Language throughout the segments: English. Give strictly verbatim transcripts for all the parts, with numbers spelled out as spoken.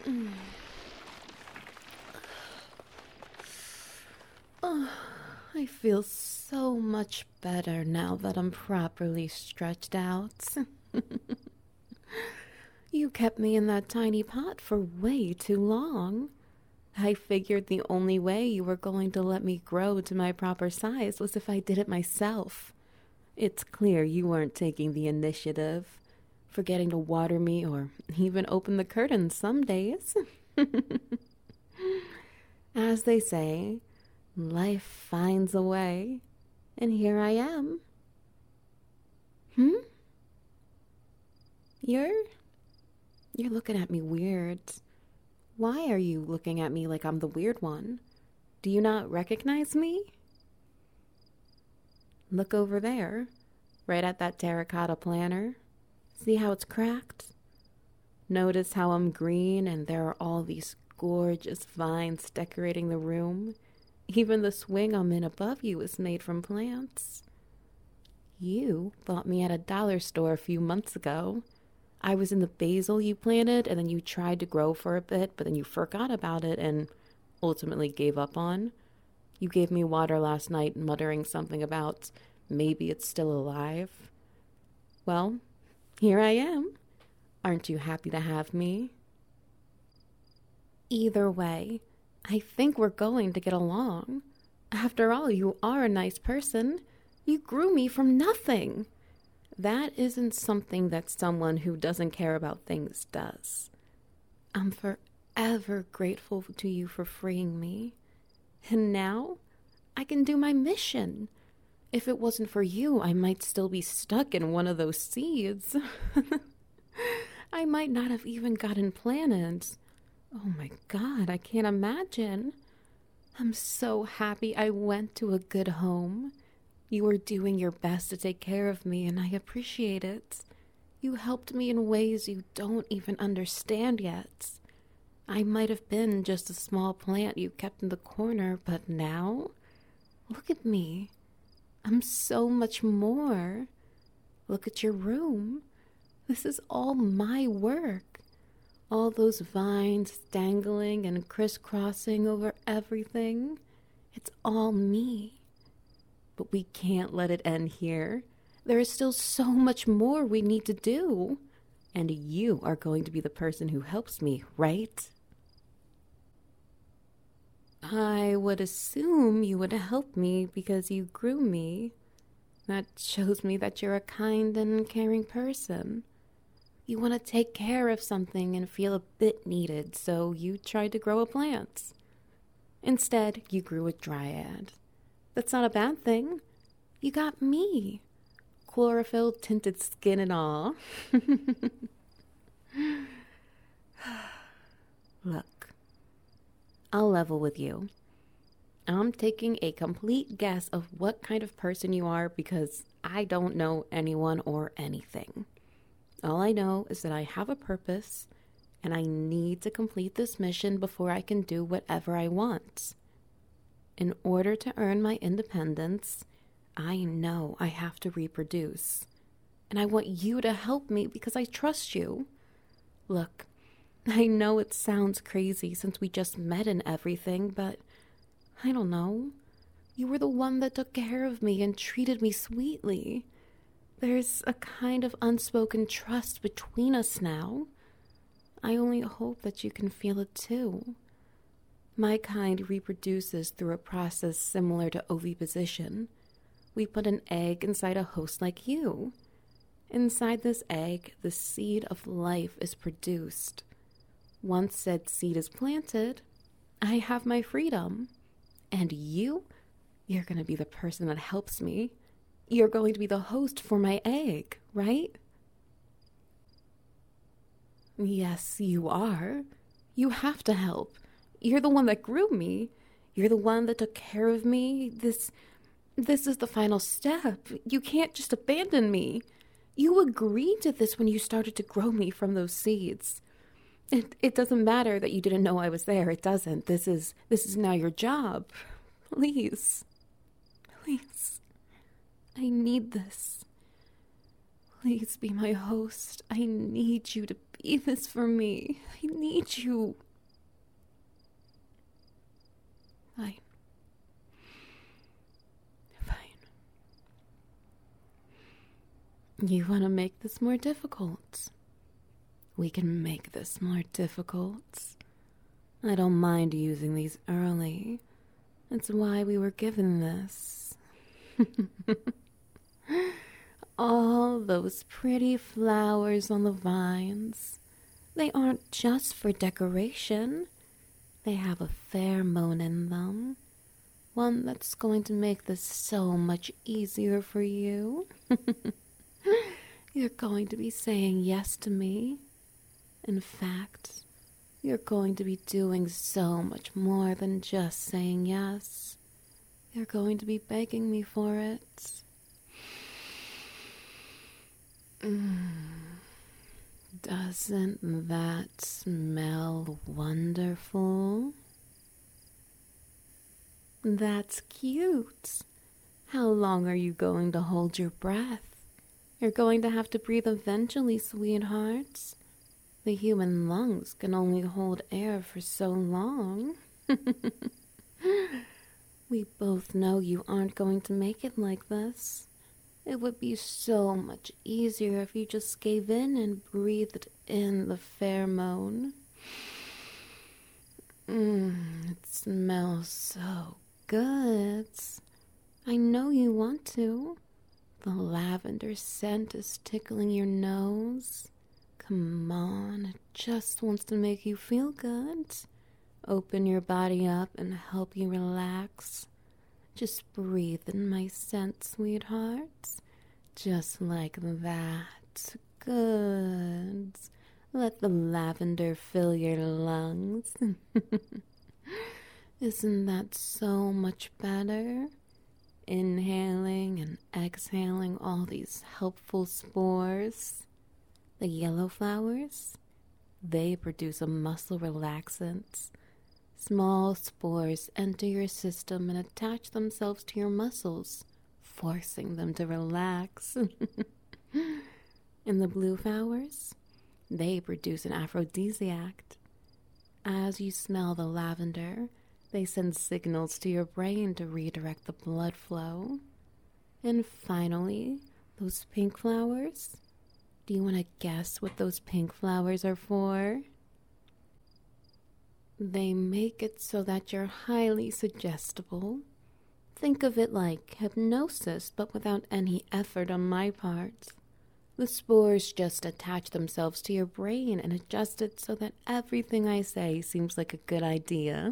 Oh, I feel so much better now that I'm properly stretched out. You kept me in that tiny pot for way too long. I figured the only way you were going to let me grow to my proper size was if I did it myself. It's clear you weren't taking the initiative, forgetting to water me or even open the curtains some days. As they say, life finds a way, and here I am. Hmm? You're... You're looking at me weird. Why are you looking at me like I'm the weird one? Do you not recognize me? Look over there, right at that terracotta planter. See how it's cracked? Notice how I'm green and there are all these gorgeous vines decorating the room. Even the swing I'm in above you is made from plants. You bought me at a dollar store a few months ago. I was in the basil you planted, and then you tried to grow for a bit, but then you forgot about it and ultimately gave up on. You gave me water last night, muttering something about maybe it's still alive. Well, here I am. Aren't you happy to have me? Either way, I think we're going to get along. After all, you are a nice person. You grew me from nothing. That isn't something that someone who doesn't care about things does. I'm forever grateful to you for freeing me. And now, I can do my mission. If it wasn't for you, I might still be stuck in one of those seeds. I might not have even gotten planets. Oh my God, I can't imagine. I'm so happy I went to a good home. You were doing your best to take care of me, and I appreciate it. You helped me in ways you don't even understand yet. I might have been just a small plant you kept in the corner, but now, look at me. I'm so much more. Look at your room. This is all my work. All those vines dangling and crisscrossing over everything. It's all me. But we can't let it end here. There is still so much more we need to do. And you are going to be the person who helps me, right? I would assume you would help me because you grew me. That shows me that you're a kind and caring person. You want to take care of something and feel a bit needed, so you tried to grow a plant. Instead, you grew a dryad. That's not a bad thing. You got me. Chlorophyll, tinted skin and all. Look, I'll level with you. I'm taking a complete guess of what kind of person you are because I don't know anyone or anything. All I know is that I have a purpose and I need to complete this mission before I can do whatever I want. In order to earn my independence, I know I have to reproduce. And I want you to help me because I trust you. Look, I know it sounds crazy since we just met and everything, but I don't know. You were the one that took care of me and treated me sweetly. There's a kind of unspoken trust between us now. I only hope that you can feel it too. My kind reproduces through a process similar to oviposition. We put an egg inside a host like you. Inside this egg, the seed of life is produced. Once said seed is planted, I have my freedom. And you, you're going to be the person that helps me. You're going to be the host for my egg, right? Yes, you are. You have to help. You're the one that grew me. You're the one that took care of me. This, this is the final step. You can't just abandon me. You agreed to this when you started to grow me from those seeds. It, it doesn't matter that you didn't know I was there. It doesn't. This is, this is now your job. Please. Please. I need this. Please be my host. I need you to be this for me. I need you. Fine. Fine. You want to make this more difficult? We can make this more difficult. I don't mind using these early. It's why we were given this. All those pretty flowers on the vines. They aren't just for decoration. They have a pheromone in them. One that's going to make this so much easier for you. You're going to be saying yes to me. In fact, you're going to be doing so much more than just saying yes. You're going to be begging me for it. Mm. Doesn't that smell wonderful? That's cute. How long are you going to hold your breath? You're going to have to breathe eventually, sweethearts. The human lungs can only hold air for so long. We both know you aren't going to make it like this. It would be so much easier if you just gave in and breathed in the pheromone. Mmm, it smells so good. I know you want to. The lavender scent is tickling your nose. Come on, it just wants to make you feel good. Open your body up and help you relax. Just breathe in my scent, sweetheart. Just like that. Good. Let the lavender fill your lungs. Isn't that so much better? Inhaling and exhaling all these helpful spores. The yellow flowers, they produce a muscle relaxant. Small spores enter your system and attach themselves to your muscles, forcing them to relax. And the blue flowers, they produce an aphrodisiac. As you smell the lavender, they send signals to your brain to redirect the blood flow. And finally, those pink flowers. Do you want to guess what those pink flowers are for? They make it so that you're highly suggestible. Think of it like hypnosis, but without any effort on my part. The spores just attach themselves to your brain and adjust it so that everything I say seems like a good idea.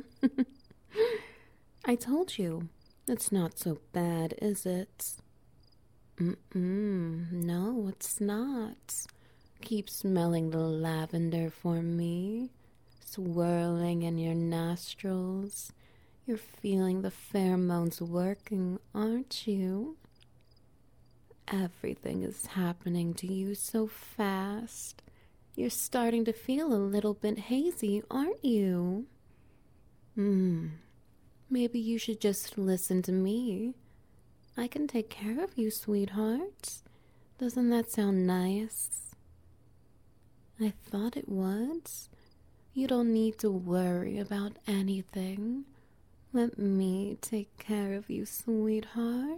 I told you, it's not so bad, is it? Mm-mm, no, it's not. Keep smelling the lavender for me, swirling in your nostrils. You're feeling the pheromones working, aren't you? Everything is happening to you so fast. You're starting to feel a little bit hazy, aren't you? Hmm, maybe you should just listen to me. I can take care of you, sweetheart. Doesn't that sound nice? I thought it would. You don't need to worry about anything. Let me take care of you, sweetheart.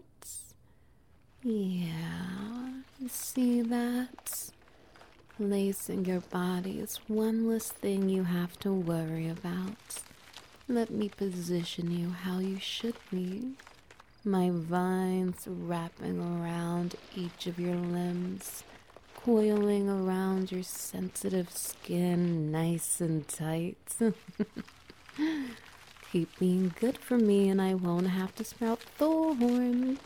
Yeah, you see that? Placing your body is one less thing you have to worry about. Let me position you how you should be. My vines wrapping around each of your limbs, coiling around your sensitive skin nice and tight. Keep being good for me and I won't have to sprout thorns.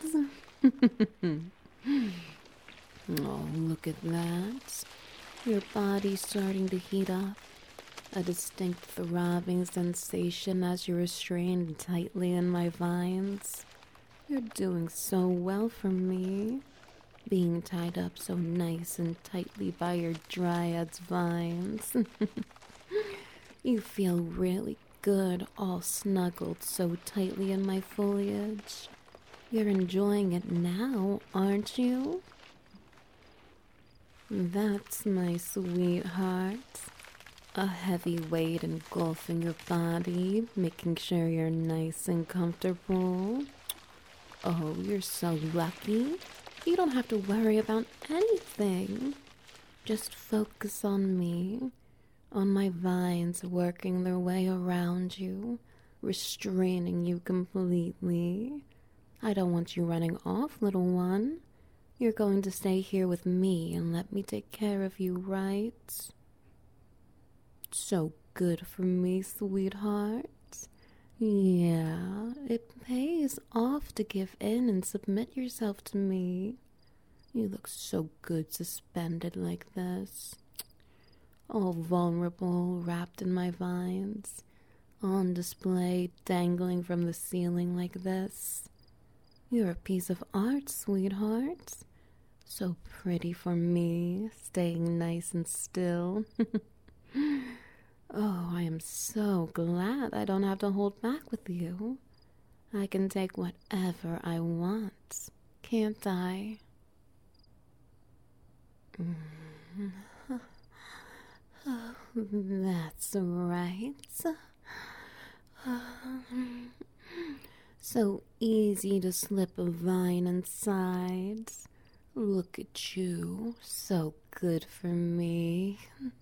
Oh, look at that. Your body's starting to heat up. A distinct throbbing sensation as you're restrained tightly in my vines. You're doing so well for me, being tied up so nice and tightly by your dryad's vines. You feel really good all snuggled so tightly in my foliage. You're enjoying it now, aren't you? That's my sweetheart. A heavy weight engulfing your body, making sure you're nice and comfortable. Oh, you're so lucky. You don't have to worry about anything. Just focus on me, on my vines working their way around you, restraining you completely. I don't want you running off, little one. You're going to stay here with me and let me take care of you, right? So good for me, sweetheart. Yeah, it pays off to give in and submit yourself to me. You look so good suspended like this. All vulnerable, wrapped in my vines. On display, dangling from the ceiling like this. You're a piece of art, sweetheart. So pretty for me, staying nice and still. Oh, I am so glad I don't have to hold back with you. I can take whatever I want, can't I? Oh, that's right. So easy to slip a vine inside. Look at you, so good for me.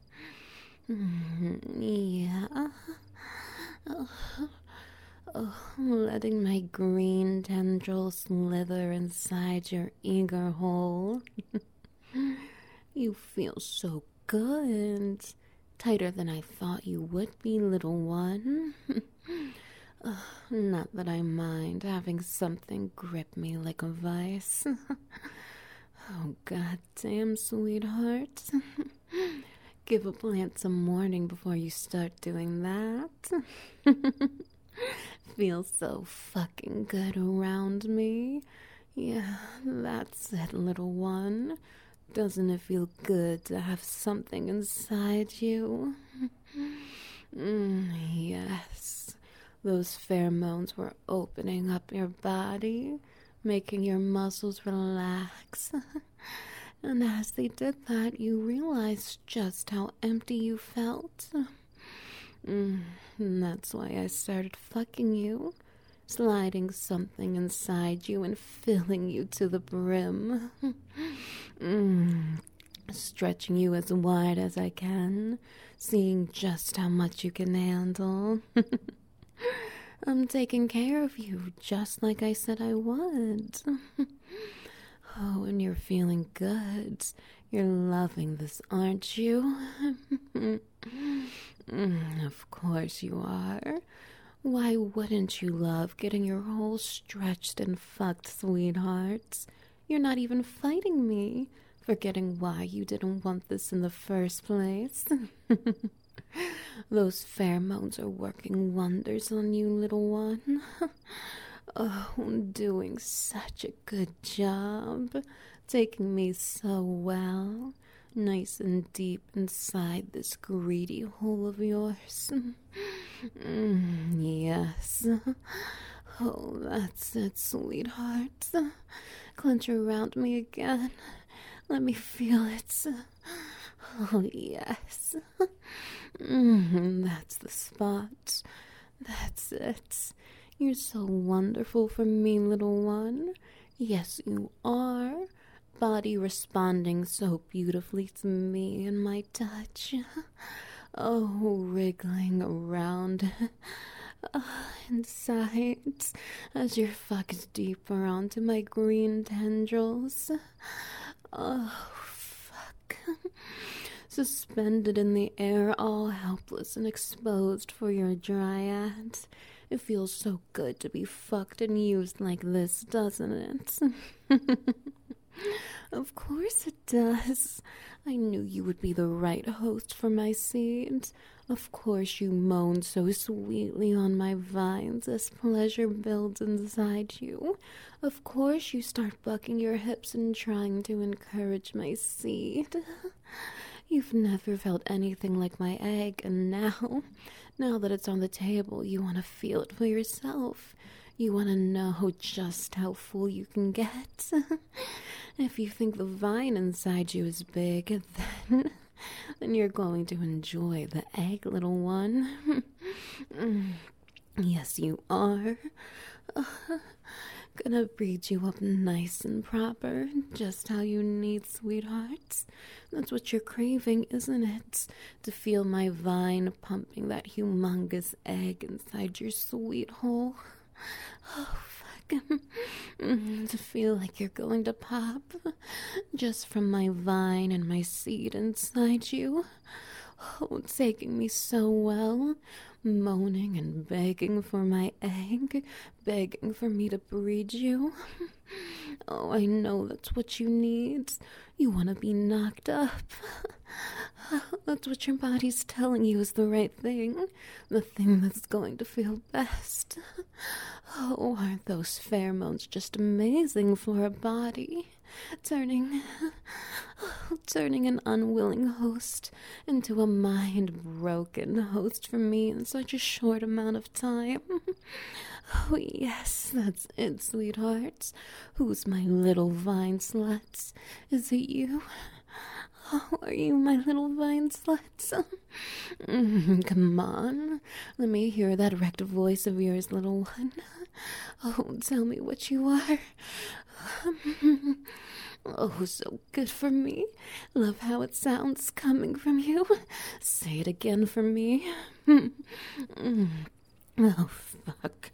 Yeah. Oh, oh, letting my green tendrils slither inside your eager hole. You feel so good. Tighter than I thought you would be, little one. uh, not that I mind having something grip me like a vice. Oh, goddamn, sweetheart. Give a plant some warning before you start doing that. Feel so fucking good around me. Yeah, that's it, little one. Doesn't it feel good to have something inside you? Mm, yes, those pheromones were opening up your body, making your muscles relax. And as they did that, you realized just how empty you felt. Mm, and that's why I started fucking you, sliding something inside you and filling you to the brim. Mm, stretching you as wide as I can, seeing just how much you can handle. I'm taking care of you just like I said I would. Oh, and you're feeling good. You're loving this, aren't you? Mm, of course you are. Why wouldn't you love getting your hole stretched and fucked, sweetheart? You're not even fighting me, forgetting why you didn't want this in the first place. Those pheromones are working wonders on you, little one. Oh, doing such a good job. Taking me so well. Nice and deep inside this greedy hole of yours. Mm, yes. Oh, that's it, sweetheart. Clench around me again. Let me feel it. Oh, yes. Mm, that's the spot. That's it. You're so wonderful for me, little one. Yes, you are. Body responding so beautifully to me and my touch. Oh, wriggling around uh, inside as your fuck is deeper onto my green tendrils. Oh, fuck. Suspended in the air, all helpless and exposed for your dryad. It feels so good to be fucked and used like this, doesn't it? Of course it does. I knew you would be the right host for my seed. Of course you moan so sweetly on my vines as pleasure builds inside you. Of course you start bucking your hips and trying to encourage my seed. You've never felt anything like my egg, and now, now that it's on the table, you want to feel it for yourself. You want to know just how full you can get? If you think the vine inside you is big, then, then you're going to enjoy the egg, little one. Yes, you are. Uh, gonna breed you up nice and proper, just how you need, sweetheart. That's what you're craving, isn't it? To feel my vine pumping that humongous egg inside your sweet hole. Oh, fuck. To feel like you're going to pop just from my vine and my seed inside you. Oh, taking me so well, moaning and begging for my egg, begging for me to breed you. Oh, I know that's what you need. You want to be knocked up. That's what your body's telling you is the right thing, the thing that's going to feel best. Oh, aren't those pheromones just amazing for a body? Turning, turning an unwilling host into a mind-broken host for me in such a short amount of time. Oh, yes, that's it, sweetheart. Who's my little vine slut? Is it you? Oh, are you my little vine slut? Mm, come on, let me hear that wrecked voice of yours, little one. Oh, tell me what you are. Oh, so good for me. Love how it sounds coming from you. Say it again for me. Oh, fuck.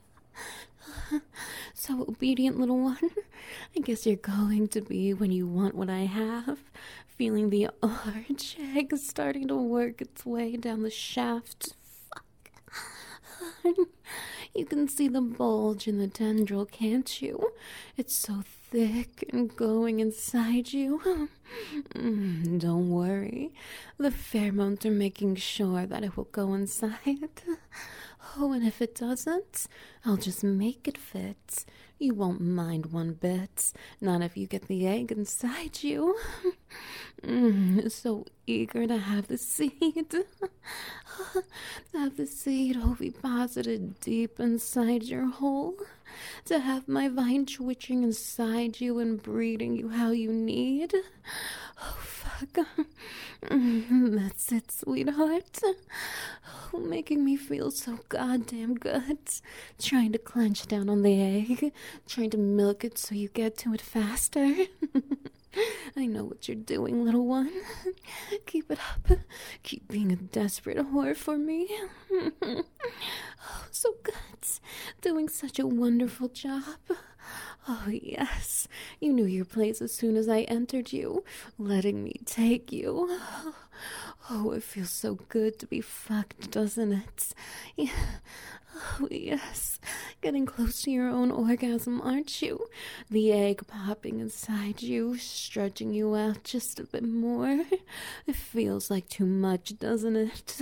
So obedient, little one. I guess you're going to be when you want what I have. Feeling the arch egg starting to work its way down the shaft. Fuck. You can see the bulge in the tendril, can't you? It's so thick and going inside you. Mm, don't worry. The pheromones are making sure that it will go inside. Oh, and if it doesn't, I'll just make it fit. You won't mind one bit. Not if you get the egg inside you. Mm, so eager to have the seed. To have the seed oviposited deep inside your hole. To have my vine twitching inside you and breeding you how you need. Oh, fuck. Mm, that's it, sweetheart. Oh, making me feel so goddamn good. Trying to clench down on the egg. Trying to milk it so you get to it faster. I know what you're doing, little one. Keep it up. Keep being a desperate whore for me. Oh, so good. Doing such a wonderful job. Oh, yes. You knew your place as soon as I entered you, letting me take you. Oh, it feels so good to be fucked, doesn't it? Yeah. Oh, yes. Getting close to your own orgasm, aren't you? The egg popping inside you, stretching you out just a bit more. It feels like too much, doesn't it?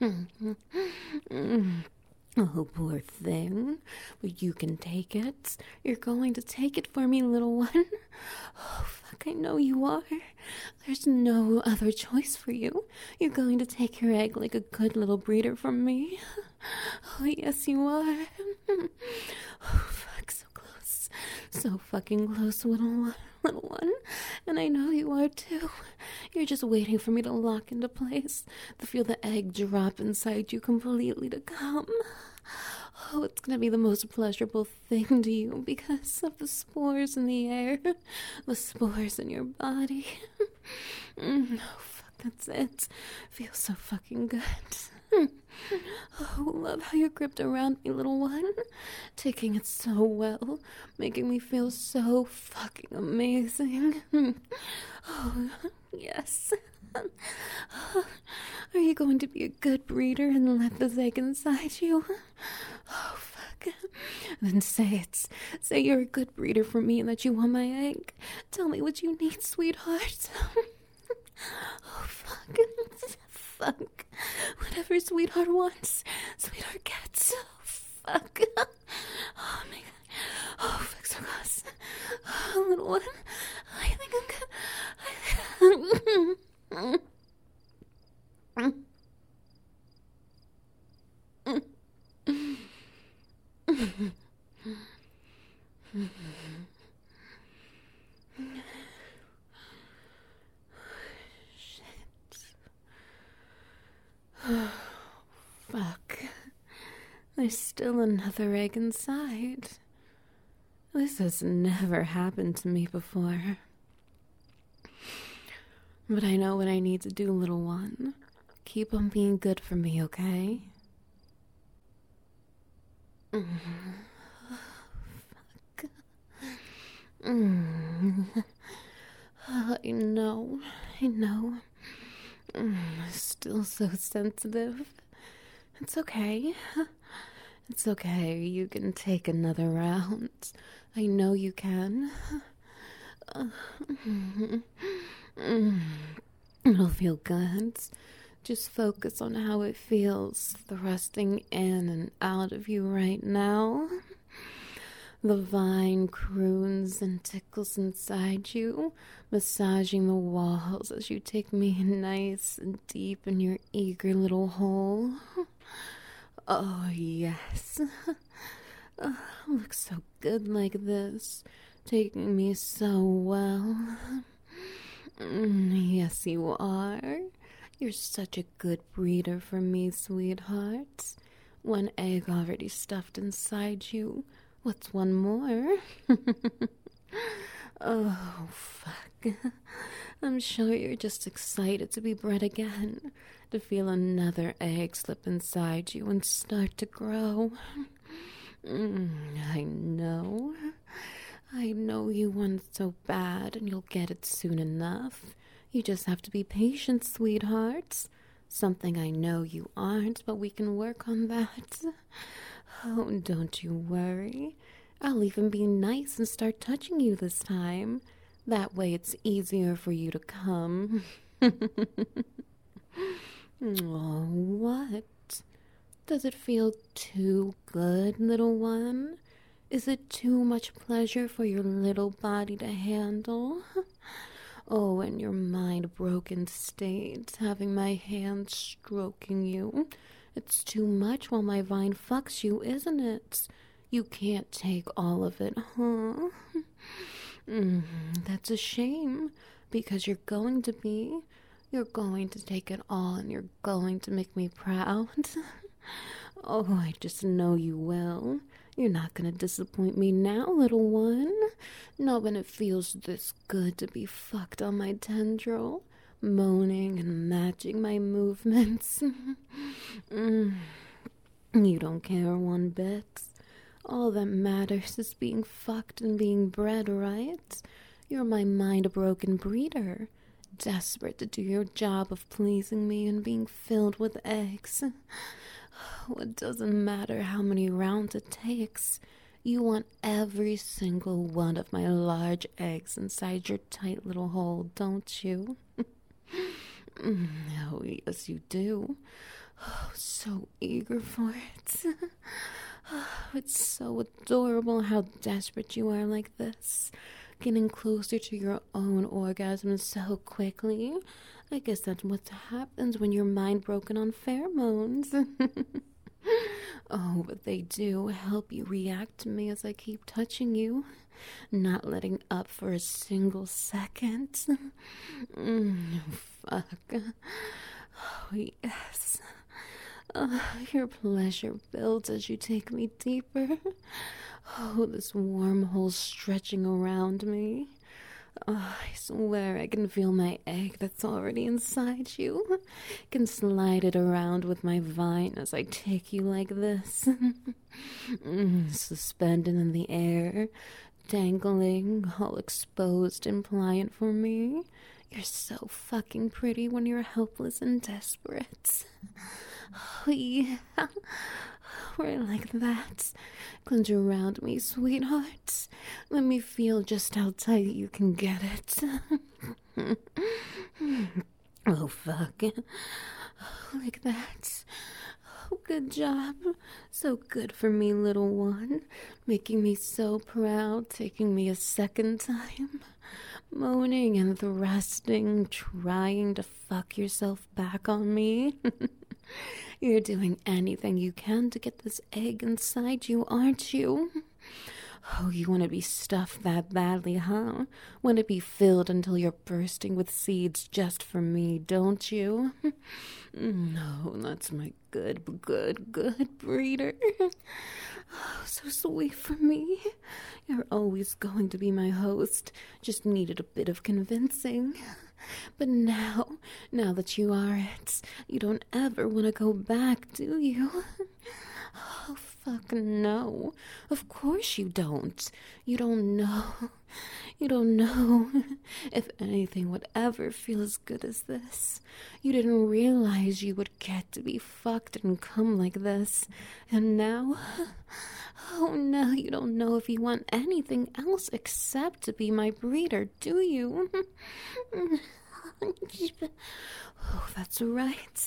Oh, poor thing. But you can take it. You're going to take it for me, little one. Oh, fuck, I know you are. There's no other choice for you. You're going to take your egg like a good little breeder from me. Oh, yes, you are. Oh, fuck, so close. So fucking close, little one. Little one. And I know you are, too. You're just waiting for me to lock into place, to feel the egg drop inside you completely to come. Oh, it's gonna be the most pleasurable thing to you because of the spores in the air, the spores in your body. Mm, oh, fuck, that's it. Feels so fucking good. Oh, love how you're gripped around me, little one. Taking it so well, making me feel so fucking amazing. Oh, yes. Are you going to be a good breeder and let this egg inside you? Oh, fuck. Then say it. Say you're a good breeder for me and that you want my egg. Tell me what you need, sweetheart. Oh, fuck. Fuck. Whatever sweetheart wants, sweetheart gets. Oh, fuck. Oh, my God. Oh, fuck, so close. Oh, little one. I think I'm good. I think... there's still another egg inside. This has never happened to me before. But I know what I need to do, little one. Keep on being good for me, okay? Mm. Fuck. Mm. I know, I know. Mm. Still so sensitive. It's okay. It's okay. You can take another round. I know you can. It'll feel good. Just focus on how it feels thrusting in and out of you right now. The vine croons and tickles inside you, massaging the walls as you take me nice and deep in your eager little hole. Oh, yes. Oh, looks so good like this, taking me so well. Mm, yes, you are. You're such a good breeder for me, sweetheart. One egg already stuffed inside you. What's one more? Oh, fuck. I'm sure you're just excited to be bred again, to feel another egg slip inside you and start to grow. Mm, I know. I know you want it so bad, and you'll get it soon enough. You just have to be patient, sweetheart. Something I know you aren't, but we can work on that. Oh, don't you worry. I'll even be nice and start touching you this time. That way it's easier for you to come. Oh, what? Does it feel too good, little one? Is it too much pleasure for your little body to handle? Oh, in your mind-broken state, having my hand stroking you. It's too much while my vine fucks you, isn't it? You can't take all of it, huh? Mm, that's a shame, because you're going to be. You're going to take it all, and you're going to make me proud. Oh, I just know you will. You're not gonna disappoint me now, little one. Not when it feels this good to be fucked on my tendril, moaning and matching my movements. Mm. You don't care one bit. All that matters is being fucked and being bred, right? You're my mind-broken breeder, desperate to do your job of pleasing me and being filled with eggs. It doesn't matter how many rounds it takes. You want every single one of my large eggs inside your tight little hole, don't you? Oh, yes, you do. Oh, so eager for it. Oh, it's so adorable how desperate you are like this. Getting closer to your own orgasm so quickly. I guess that's what happens when you're mind broken on pheromones. Oh, but they do help you react to me as I keep touching you, not letting up for a single second. Mm, fuck. Oh, yes. Oh, your pleasure builds as you take me deeper. Oh, this wormhole stretching around me. Oh, I swear I can feel my egg that's already inside you. Can slide it around with my vine as I take you like this. mm, suspended in the air, dangling, all exposed and pliant for me. You're so fucking pretty when you're helpless and desperate. Oh, yeah. Right like that. Clench around me, sweetheart. Let me feel just how tight you can get it. Oh, fuck. Like that. Oh, good job. So good for me, little one. Making me so proud, taking me a second time. Moaning and thrusting, trying to fuck yourself back on me. You're doing anything you can to get this egg inside you, aren't you? Oh, you want to be stuffed that badly, huh? Want to be filled until you're bursting with seeds just for me, don't you? No, that's my good, good, good breeder. Oh, so sweet for me. You're always going to be my host. Just needed a bit of convincing. But now, now that you are it, you don't ever want to go back, do you? Oh, fuck no. Of course you don't. You don't know. You don't know if anything would ever feel as good as this. You didn't realize you would get to be fucked and come like this. And now, oh, now you don't know if you want anything else except to be my breeder, do you? Oh, that's right.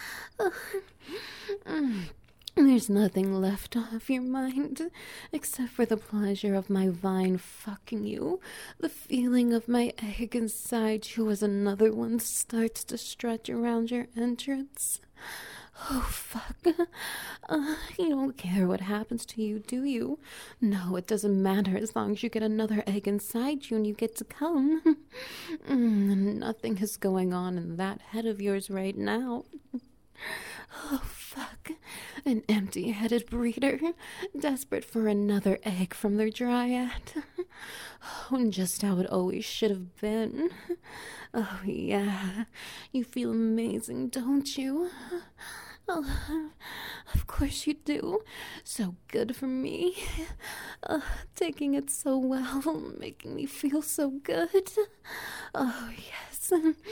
There's nothing left of your mind except for the pleasure of my vine fucking you, the feeling of my egg inside you as another one starts to stretch around your entrance. Oh, fuck. Uh, you don't care what happens to you, do you? No, it doesn't matter as long as you get another egg inside you and you get to come. Mm, nothing is going on in that head of yours right now. Oh, fuck. An empty-headed breeder, desperate for another egg from their dryad. Oh, just how it always should have been. Oh, yeah. You feel amazing, don't you? Oh, of course you do. So good for me. Uh, taking it so well, making me feel so good. Oh, yes.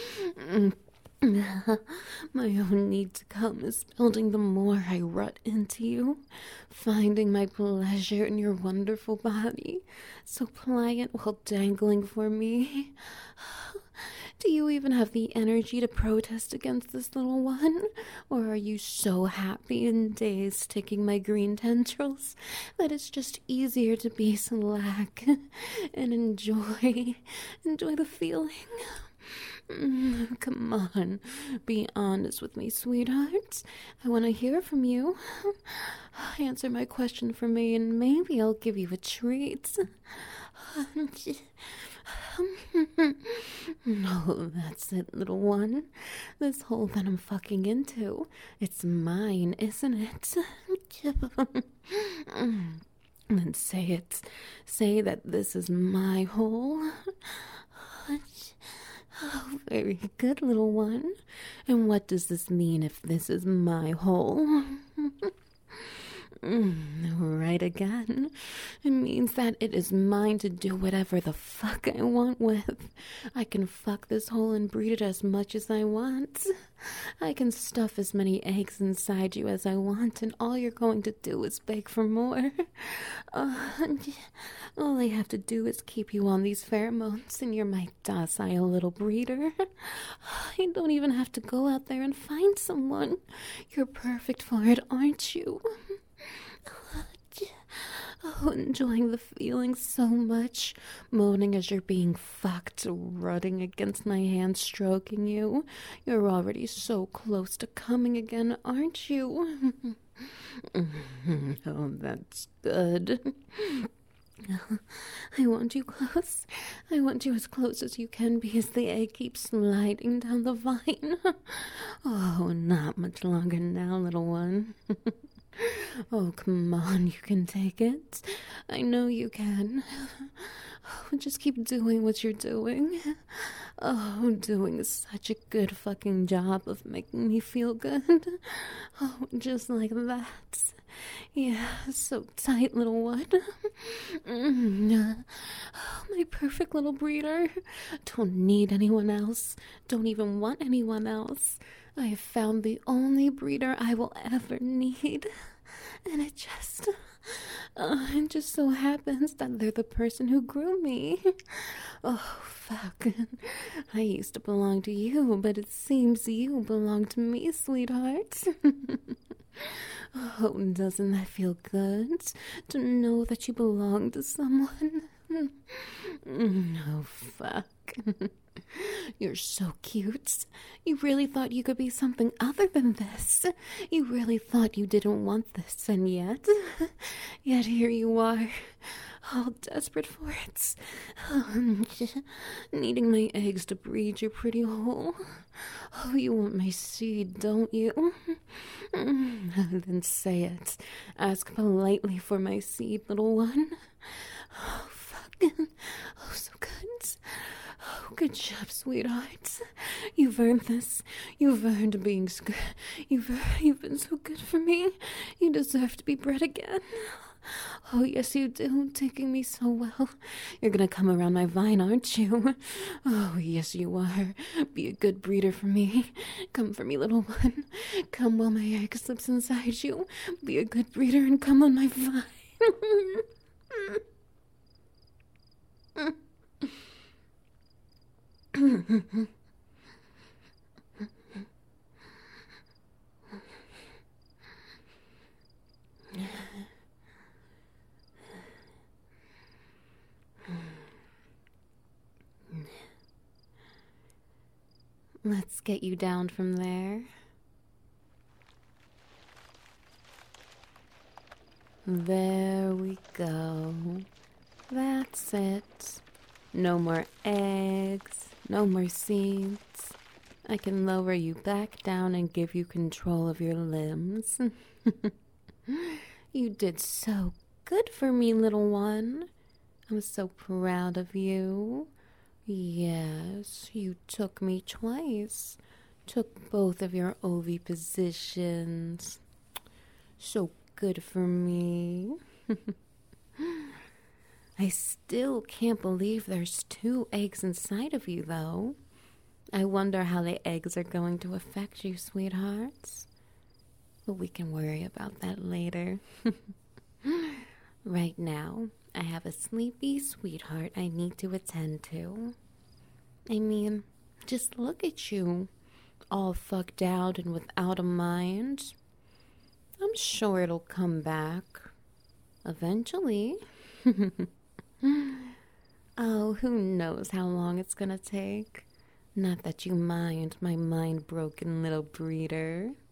My own need to come is building the more I rut into you, finding my pleasure in your wonderful body, so pliant while dangling for me. Do you even have the energy to protest against this little one? Or are you so happy and dazed taking my green tendrils that it's just easier to be slack and enjoy, enjoy the feeling? Mm, come on, be honest with me, sweetheart. I want to hear from you. Answer my question for me and maybe I'll give you a treat. No, that's it, little one. This hole that I'm fucking into, it's mine, isn't it? Then say it. Say that this is my hole. Oh, very good, little one. And what does this mean if this is my hole? Mm, right again. It means that it is mine to do whatever the fuck I want with. I can fuck this hole and breed it as much as I want. I can stuff as many eggs inside you as I want, and all you're going to do is beg for more. Uh, all I have to do is keep you on these pheromones, and you're my docile little breeder. I don't even have to go out there and find someone. You're perfect for it, aren't you? Oh, enjoying the feeling so much, moaning as you're being fucked, rutting against my hand, stroking you. You're already so close to coming again, aren't you? Oh, that's good. I want you close. I want you as close as you can be as the egg keeps sliding down the vine. Oh, not much longer now, little one. Oh, come on, you can take it. I know you can. Oh, just keep doing what you're doing. Oh, doing such a good fucking job of making me feel good. Oh, just like that. Yeah, so tight, little one. Mm. Oh, my perfect little breeder. Don't need anyone else. Don't even want anyone else. I have found the only breeder I will ever need. And it just, uh, it just so happens that they're the person who grew me. Oh, fuck. I used to belong to you, but it seems you belong to me, sweetheart. Oh, doesn't that feel good to know that you belong to someone? Oh, fuck. You're so cute. You really thought you could be something other than this. You really thought you didn't want this, and yet, yet here you are, all desperate for it, needing my eggs to breed your pretty hole. Oh, you want my seed, don't you? Then say it. Ask politely for my seed, little one. Oh, fuck. Oh, so good. Oh, good job, sweetheart. You've earned this. You've earned being sc- You've, you've been so good for me. You deserve to be bred again. Oh, yes, you do, taking me so well. You're gonna come around my vine, aren't you? Oh, yes, you are. Be a good breeder for me. Come for me, little one. Come while my egg slips inside you. Be a good breeder and come on my vine. Let's get you down from there. There we go. That's it. No more eggs, no more seeds. I can lower you back down and give you control of your limbs. You did so good for me, little one. I'm so proud of you. Yes, you took me twice. Took both of your ovipositions. So good for me. I still can't believe there's two eggs inside of you, though. I wonder how the eggs are going to affect you, sweethearts. But we can worry about that later. Right now, I have a sleepy sweetheart I need to attend to. I mean, just look at you, all fucked out and without a mind. I'm sure it'll come back. Eventually. Oh, who knows how long it's gonna take. Not that you mind, my mind-broken little breeder.